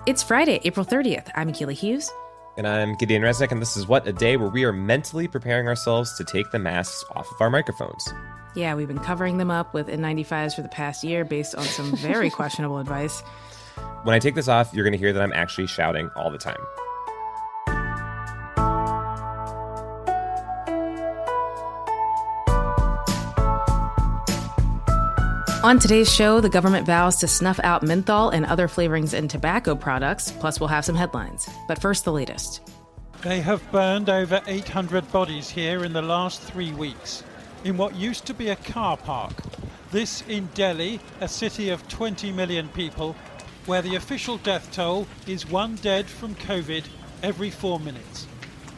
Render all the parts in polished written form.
It's Friday, April 30th. I'm Akila Hughes. And I'm Gideon Resnick, and this is What, a day where we are mentally preparing ourselves to take the masks off of our microphones. Yeah, we've been covering them up with N95s for the past year based on some very questionable advice. When I take this off, you're going to hear that I'm actually shouting all the time. On today's show, the government vows to snuff out menthol and other flavorings in tobacco products, plus we'll have some headlines. But first, the latest. They have burned over 800 bodies here in the last 3 weeks, in what used to be a car park. This in Delhi, a city of 20 million people, where the official death toll is one dead from COVID every 4 minutes.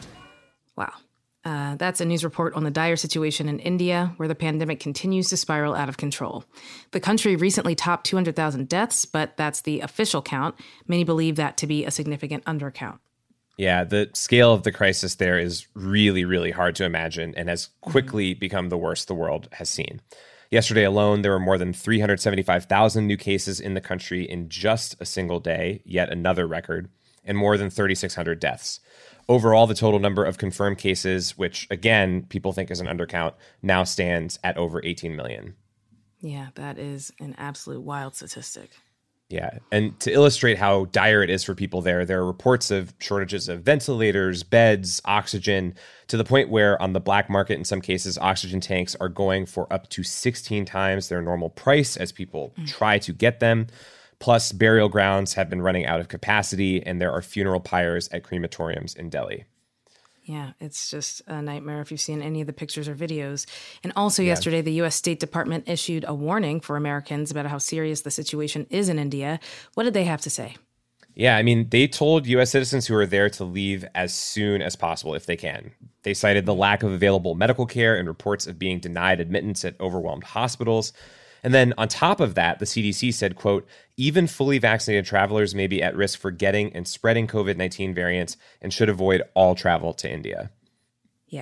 Wow. That's a news report on the dire situation in India, where the pandemic continues to spiral out of control. The country recently topped 200,000 deaths, but that's the official count. Many believe that to be a significant undercount. Yeah, the scale of the crisis there is really, really hard to imagine and has quickly become the worst the world has seen. Yesterday alone, there were more than 375,000 new cases in the country in just a single day, yet another record, and more than 3,600 deaths. Overall, the total number of confirmed cases, which, again, people think is an undercount, now stands at over 18 million. Yeah, that is an absolute wild statistic. Yeah, and to illustrate how dire it is for people there are reports of shortages of ventilators, beds, oxygen, to the point where on the black market, in some cases, oxygen tanks are going for up to 16 times their normal price as people try to get them. Plus, burial grounds have been running out of capacity, and there are funeral pyres at crematoriums in Delhi. Yeah, it's just a nightmare if you've seen any of the pictures or videos. And also yesterday, the U.S. State Department issued a warning for Americans about how serious the situation is in India. What did they have to say? Yeah, I mean, they told U.S. citizens who are there to leave as soon as possible if they can. They cited the lack of available medical care and reports of being denied admittance at overwhelmed hospitals. And then on top of that, the CDC said, quote, even fully vaccinated travelers may be at risk for getting and spreading COVID-19 variants and should avoid all travel to India. Yeah.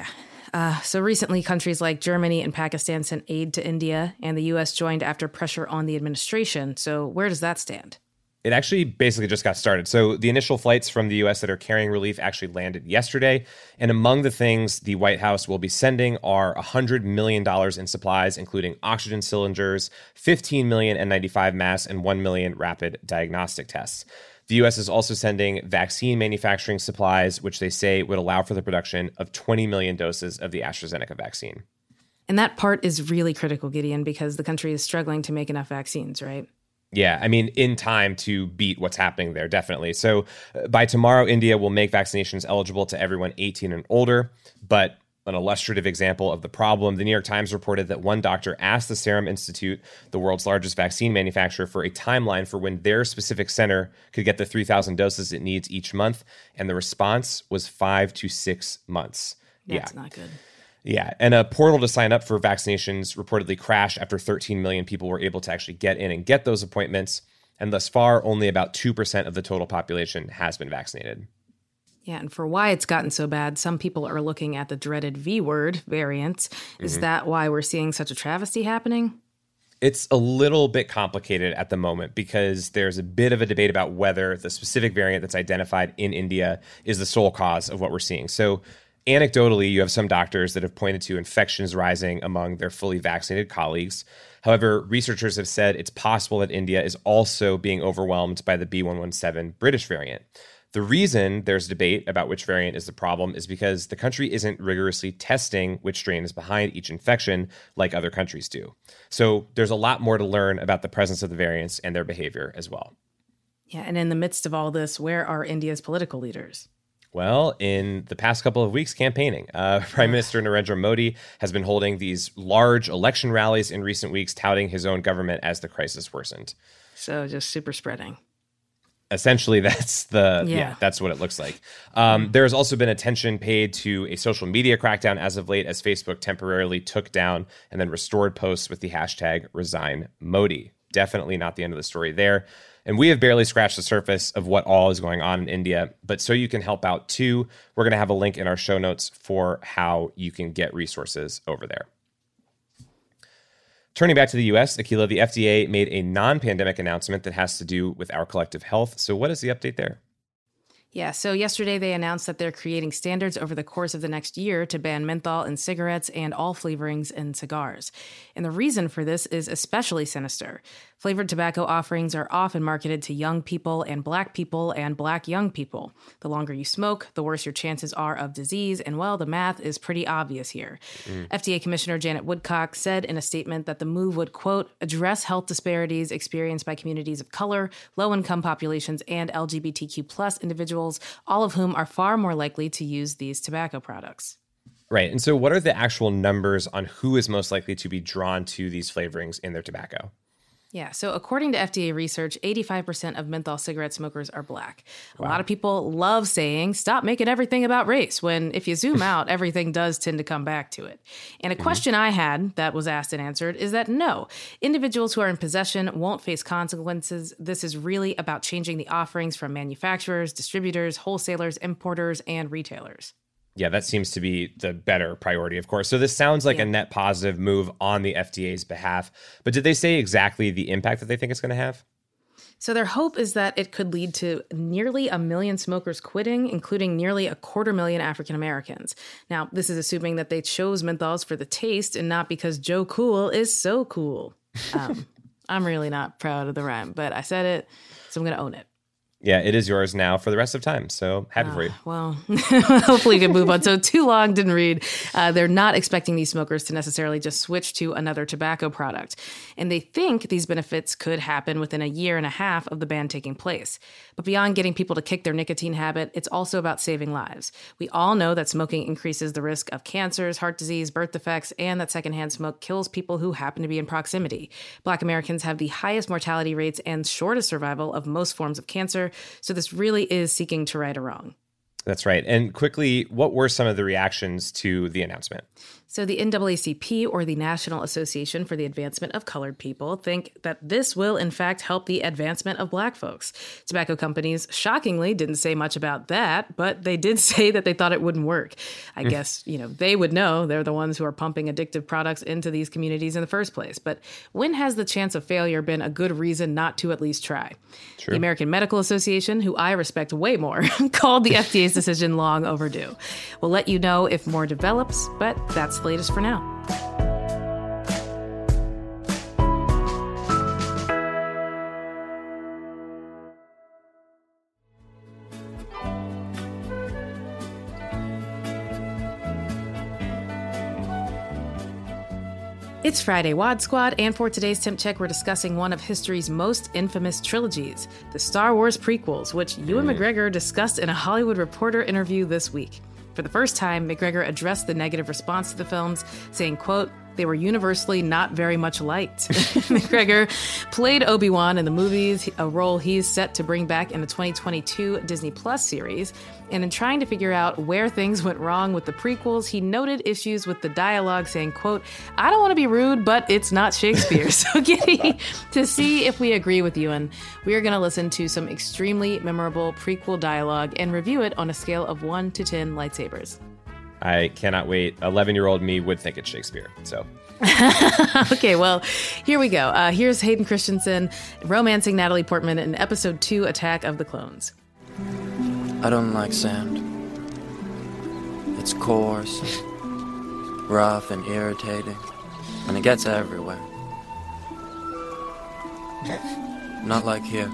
So recently, countries like Germany and Pakistan sent aid to India, and the U.S. joined after pressure on the administration. So where does that stand? It actually basically just got started. So the initial flights from the U.S. that are carrying relief actually landed yesterday. And among the things the White House will be sending are $100 million in supplies, including oxygen cylinders, 15 million N95 masks, and 1 million rapid diagnostic tests. The U.S. is also sending vaccine manufacturing supplies, which they say would allow for the production of 20 million doses of the AstraZeneca vaccine. And that part is really critical, Gideon, because the country is struggling to make enough vaccines, right? Yeah, I mean, in time to beat what's happening there, definitely. So by tomorrow, India will make vaccinations eligible to everyone 18 and older. But an illustrative example of the problem, the New York Times reported that one doctor asked the Serum Institute, the world's largest vaccine manufacturer, for a timeline for when their specific center could get the 3,000 doses it needs each month. And the response was 5 to 6 months. That's not good. Yeah, and a portal to sign up for vaccinations reportedly crashed after 13 million people were able to actually get in and get those appointments. And thus far, only about 2% of the total population has been vaccinated. Yeah, and for why it's gotten so bad, some people are looking at the dreaded V word variants. Is that why we're seeing such a travesty happening? It's a little bit complicated at the moment because there's a bit of a debate about whether the specific variant that's identified in India is the sole cause of what we're seeing. So anecdotally, you have some doctors that have pointed to infections rising among their fully vaccinated colleagues. However, researchers have said it's possible that India is also being overwhelmed by the B117 British variant. The reason there's debate about which variant is the problem is because the country isn't rigorously testing which strain is behind each infection like other countries do. So there's a lot more to learn about the presence of the variants and their behavior as well. Yeah, and in the midst of all this, where are India's political leaders? Well, in the past couple of weeks, campaigning. Prime Minister Narendra Modi has been holding these large election rallies in recent weeks, touting his own government as the crisis worsened. So just super spreading. Essentially, that's that's what it looks like. There's also been attention paid to a social media crackdown as of late, as Facebook temporarily took down and then restored posts with the hashtag #ResignModi. Definitely not the end of the story there. And we have barely scratched the surface of what all is going on in India. But so you can help out too, we're going to have a link in our show notes for how you can get resources over there. Turning back to the U.S., Akilah, the FDA made a non-pandemic announcement that has to do with our collective health. So what is the update there? Yeah, so yesterday they announced that they're creating standards over the course of the next year to ban menthol in cigarettes and all flavorings in cigars. And the reason for this is especially sinister. Flavored tobacco offerings are often marketed to young people and black young people. The longer you smoke, the worse your chances are of disease, and well, the math is pretty obvious here. FDA Commissioner Janet Woodcock said in a statement that the move would, quote, address health disparities experienced by communities of color, low-income populations, and LGBTQ plus individuals, all of whom are far more likely to use these tobacco products. Right. And so what are the actual numbers on who is most likely to be drawn to these flavorings in their tobacco? Yeah, so according to FDA research, 85% of menthol cigarette smokers are black. A lot of people love saying, stop making everything about race, when if you zoom out, everything does tend to come back to it. And a question I had that was asked and answered is that no, individuals who are in possession won't face consequences. This is really about changing the offerings from manufacturers, distributors, wholesalers, importers, and retailers. Yeah, that seems to be the better priority, of course. So this sounds like a net positive move on the FDA's behalf. But did they say exactly the impact that they think it's going to have? So their hope is that it could lead to nearly 1 million smokers quitting, including nearly 250,000 African Americans. Now, this is assuming that they chose menthols for the taste and not because Joe Cool is so cool. I'm really not proud of the rhyme, but I said it, so I'm going to own it. Yeah, it is yours now for the rest of time. So happy for you. Well, hopefully you can move on. So too long, didn't read. They're not expecting these smokers to necessarily just switch to another tobacco product. And they think these benefits could happen within a year and a half of the ban taking place. But beyond getting people to kick their nicotine habit, it's also about saving lives. We all know that smoking increases the risk of cancers, heart disease, birth defects, and that secondhand smoke kills people who happen to be in proximity. Black Americans have the highest mortality rates and shortest survival of most forms of cancer. So this really is seeking to right a wrong. That's right. And quickly, what were some of the reactions to the announcement? So the NAACP, or the National Association for the Advancement of Colored People, think that this will, in fact, help the advancement of Black folks. Tobacco companies, shockingly, didn't say much about that, but they did say that they thought it wouldn't work. I guess, they would know. They're the ones who are pumping addictive products into these communities in the first place. But when has the chance of failure been a good reason not to at least try? True. The American Medical Association, who I respect way more, called the FDA's decision long overdue. We'll let you know if more develops, but that's the latest for now. It's Friday Wad Squad, and for today's Temp Check, we're discussing one of history's most infamous trilogies, the Star Wars prequels, which Ewan McGregor discussed in a Hollywood Reporter interview this week. For the first time, McGregor addressed the negative response to the films, saying, quote, they were universally not very much liked. McGregor played Obi-Wan in the movies, a role he's set to bring back in the 2022 Disney Plus series. And in trying to figure out where things went wrong with the prequels, he noted issues with the dialogue, saying, quote, I don't want to be rude, but it's not Shakespeare. So Giddy, to see if we agree with Ewan, we are going to listen to some extremely memorable prequel dialogue and review it on a scale of 1 to 10 lightsabers. I cannot wait. 11-year-old me would think it's Shakespeare. So, okay, well, here we go. Here's Hayden Christensen romancing Natalie Portman in Episode 2, Attack of the Clones. I don't like sand. It's coarse, rough, and irritating, and it gets everywhere. Not like here.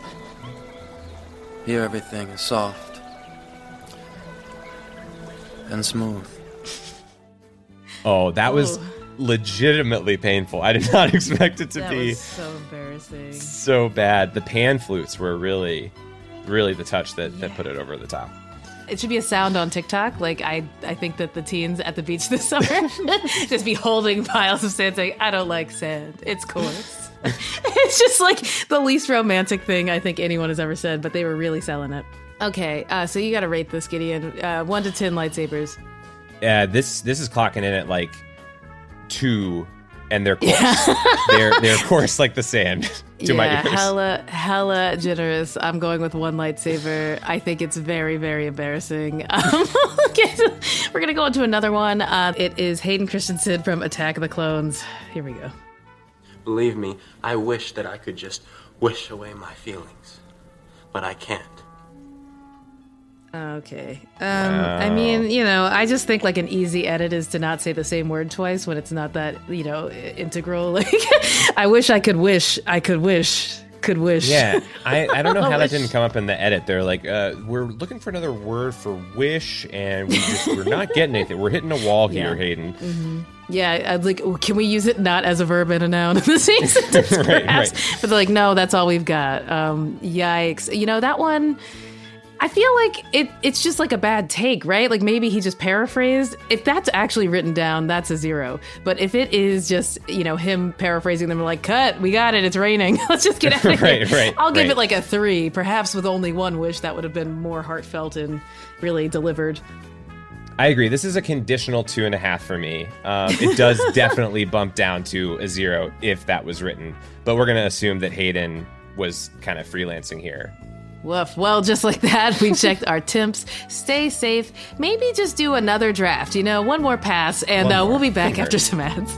Here everything is soft and smooth. Oh, that was legitimately painful. I did not expect it to be. That was so embarrassing. So bad. The pan flutes were really the touch that put it over the top. It should be a sound on TikTok. Like, I think that the teens at the beach this summer just be holding piles of sand saying, I don't like sand. It's coarse. It's just like the least romantic thing I think anyone has ever said, but they were really selling it. Okay, so you got to rate this, Gideon. 1 to 10 lightsabers. This is clocking in at like 2, and they're coarse. they're coarse like the sand to my ears. Hella generous. I'm going with 1 lightsaber. I think it's very, very embarrassing. We're gonna go on to another one. It is Hayden Christensen from Attack of the Clones. Here we go. Believe me, I wish that I could just wish away my feelings. But I can't. Okay. I mean, I just think like an easy edit is to not say the same word twice when it's not that, integral. Like, I wish I could wish. Could wish. Yeah, I don't know how that didn't come up in the edit. They're like, we're looking for another word for wish, and we're not getting anything. We're hitting a wall here, Hayden. Mm-hmm. Yeah, I'd like, can we use it not as a verb and a noun in the same sentence, perhaps? Right. But they're like, no, that's all we've got. Yikes. That one, I feel like it's just like a bad take, right? Like maybe he just paraphrased. If that's actually written down, that's a 0. But if it is just, him paraphrasing them like, cut, we got it, it's raining. Let's just get out of here. Right. I'll give it like a 3. Perhaps with only one wish, that would have been more heartfelt and really delivered. I agree. This is a conditional 2.5 for me. It does definitely bump down to a 0 if that was written. But we're going to assume that Hayden was kind of freelancing here. Woof. Well, just like that, we checked our temps. Stay safe. Maybe just do another draft, one more pass, and we'll be back after some ads.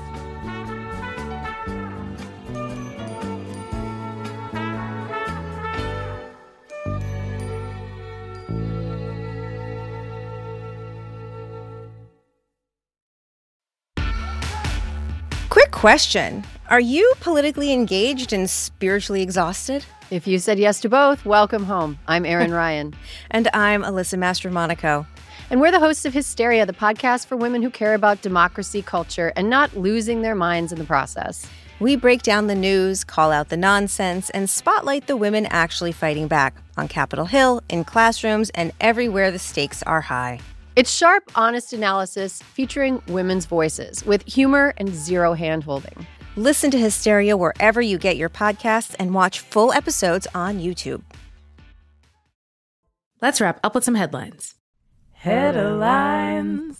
Quick question. Are you politically engaged and spiritually exhausted? If you said yes to both, welcome home. I'm Erin Ryan. And I'm Alyssa Mastromonaco. And we're the hosts of Hysteria, the podcast for women who care about democracy, culture, and not losing their minds in the process. We break down the news, call out the nonsense, and spotlight the women actually fighting back on Capitol Hill, in classrooms, and everywhere the stakes are high. It's sharp, honest analysis featuring women's voices with humor and zero hand-holding. Listen to Hysteria wherever you get your podcasts and watch full episodes on YouTube. Let's wrap up with some headlines. Headlines.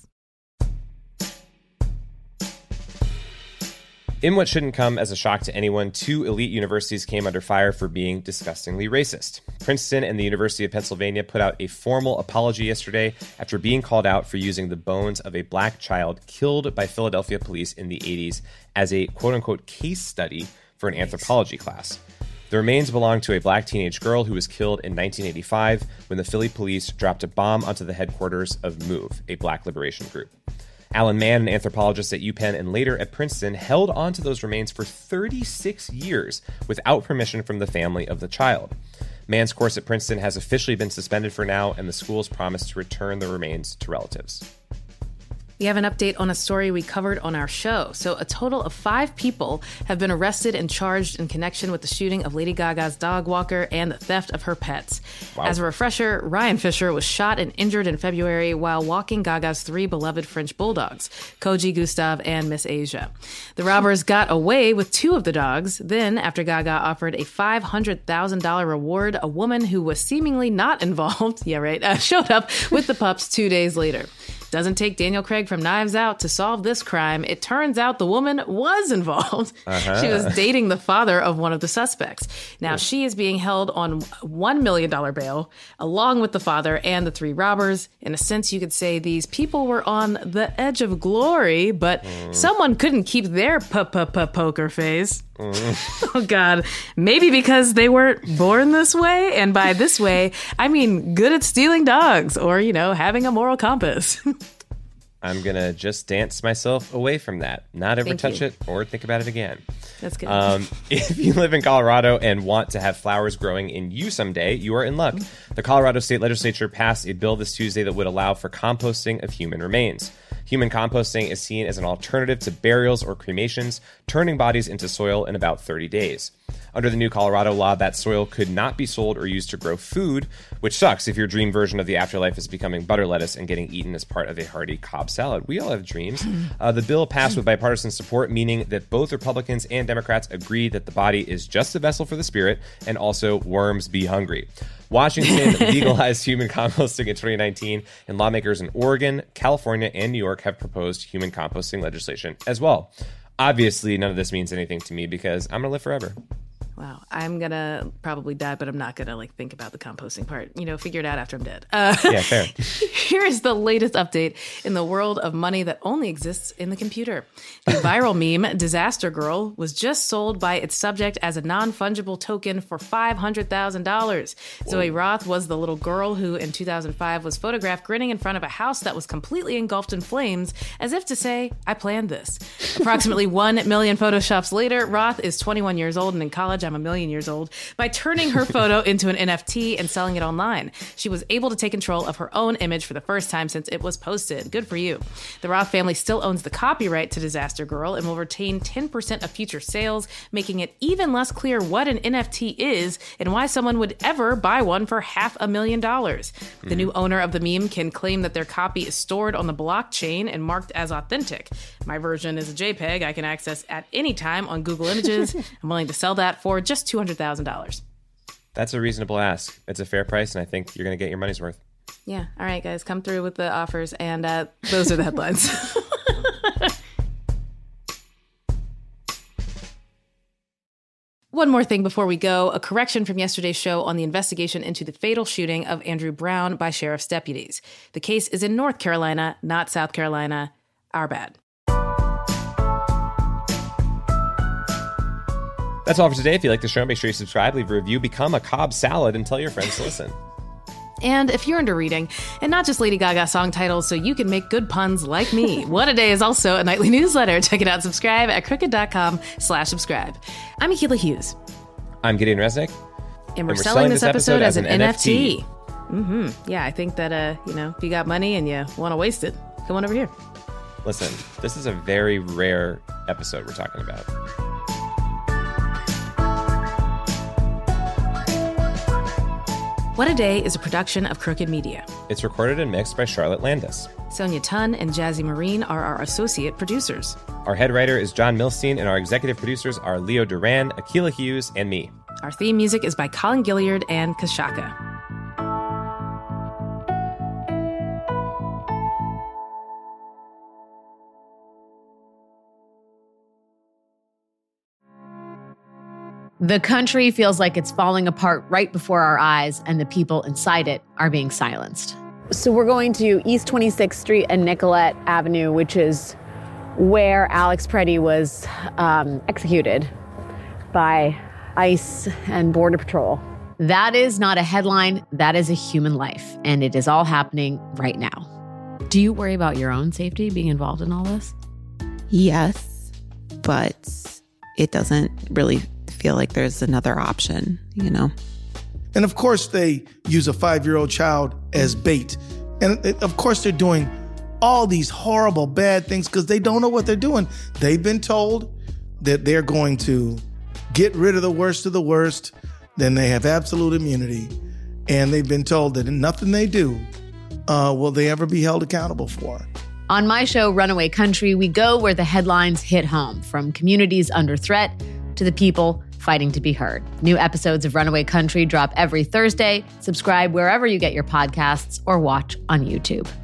In what shouldn't come as a shock to anyone, 2 elite universities came under fire for being disgustingly racist. Princeton and the University of Pennsylvania put out a formal apology yesterday after being called out for using the bones of a black child killed by Philadelphia police in the 80s as a quote-unquote case study for an anthropology class. The remains belong to a black teenage girl who was killed in 1985 when the Philly police dropped a bomb onto the headquarters of MOVE, a black liberation group. Alan Mann, an anthropologist at UPenn and later at Princeton, held on to those remains for 36 years without permission from the family of the child. Mann's course at Princeton has officially been suspended for now, and the school's promised to return the remains to relatives. We have an update on a story we covered on our show. So a total of 5 people have been arrested and charged in connection with the shooting of Lady Gaga's dog walker and the theft of her pets. Wow. As a refresher, Ryan Fisher was shot and injured in February while walking Gaga's 3 beloved French bulldogs, Koji, Gustav, and Miss Asia. The robbers got away with 2 of the dogs. Then, after Gaga offered a $500,000 reward, a woman who was seemingly not involved, showed up with the pups 2 days later. Doesn't take Daniel Craig from Knives Out to solve this crime. It turns out the woman was involved. She was dating the father of one of the suspects. Now, she is being held on $1 million bail, along with the father and the 3 robbers. In a sense, you could say these people were on the edge of glory, but someone couldn't keep their poker face. Oh, God. Maybe because they weren't born this way. And by this way, I mean good at stealing dogs or, having a moral compass. I'm going to just dance myself away from that. Not ever touch it or think about it again. That's good. If you live in Colorado and want to have flowers growing in you someday, you are in luck. The Colorado State Legislature passed a bill this Tuesday that would allow for composting of human remains. Human composting is seen as an alternative to burials or cremations, turning bodies into soil in about 30 days. Under the new Colorado law, that soil could not be sold or used to grow food, which sucks if your dream version of the afterlife is becoming butter lettuce and getting eaten as part of a hearty Cobb salad. We all have dreams. The bill passed with bipartisan support, meaning that both Republicans and Democrats agree that the body is just a vessel for the spirit, and also worms be hungry. Washington legalized human composting in 2019, and lawmakers in Oregon, California, and New York have proposed human composting legislation as well. Obviously, none of this means anything to me because I'm going to live forever. Wow. I'm going to probably die, but I'm not going to think about the composting part. Figure it out after I'm dead. Yeah, fair. Here is the latest update in the world of money that only exists in the computer. The viral meme, Disaster Girl, was just sold by its subject as a non-fungible token for $500,000. Zoe Roth was the little girl who, in 2005, was photographed grinning in front of a house that was completely engulfed in flames, as if to say, I planned this. Approximately 1 million Photoshops later, Roth is 21 years old and in college. I'm a million years old. By turning her photo into an NFT and selling it online, she was able to take control of her own image for the first time since it was posted. Good for you. The Roth family still owns the copyright to Disaster Girl and will retain 10% of future sales, making it even less clear what an NFT is and why someone would ever buy one for $500,000. The new owner of the meme can claim that their copy is stored on the blockchain and marked as authentic. My version is a JPEG I can access at any time on Google Images. I'm willing to sell that for just $200,000. That's a reasonable ask. It's a fair price, and I think you're going to get your money's worth. Yeah. All right, guys, come through with the offers, and those are the headlines. One more thing before we go, a correction from yesterday's show on the investigation into the fatal shooting of Andrew Brown by sheriff's deputies. The case is in North Carolina, not South Carolina. Our bad. That's all for today. If you like the show, make sure you subscribe, leave a review, become a Cobb salad, and tell your friends to listen. And if you're into reading, and not just Lady Gaga song titles so you can make good puns like me, What a Day is also a nightly newsletter. Check it out. Subscribe at crooked.com/subscribe. I'm Akilah Hughes. I'm Gideon Resnick. And we're selling this episode as an NFT. Yeah, I think that, if you got money and you want to waste it, come on over here. Listen, this is a very rare episode we're talking about. What a Day is a production of Crooked Media. It's recorded and mixed by Charlotte Landis. Sonia Tunn and Jazzy Marine are our associate producers. Our head writer is John Milstein, and our executive producers are Leo Duran, Akilah Hughes, and me. Our theme music is by Colin Gilliard and Kashaka. The country feels like it's falling apart right before our eyes, and the people inside it are being silenced. So we're going to East 26th Street and Nicollet Avenue, which is where Alex Preddy was executed by ICE and Border Patrol. That is not a headline. That is a human life, and it is all happening right now. Do you worry about your own safety being involved in all this? Yes, but it doesn't really feel like there's another option, And of course they use a 5-year-old child as bait. And of course they're doing all these horrible, bad things because they don't know what they're doing. They've been told that they're going to get rid of the worst of the worst, then they have absolute immunity. And they've been told that nothing they do will they ever be held accountable for. On my show, Runaway Country, we go where the headlines hit home, from communities under threat to the people fighting to be heard. New episodes of Runaway Country drop every Thursday. Subscribe wherever you get your podcasts or watch on YouTube.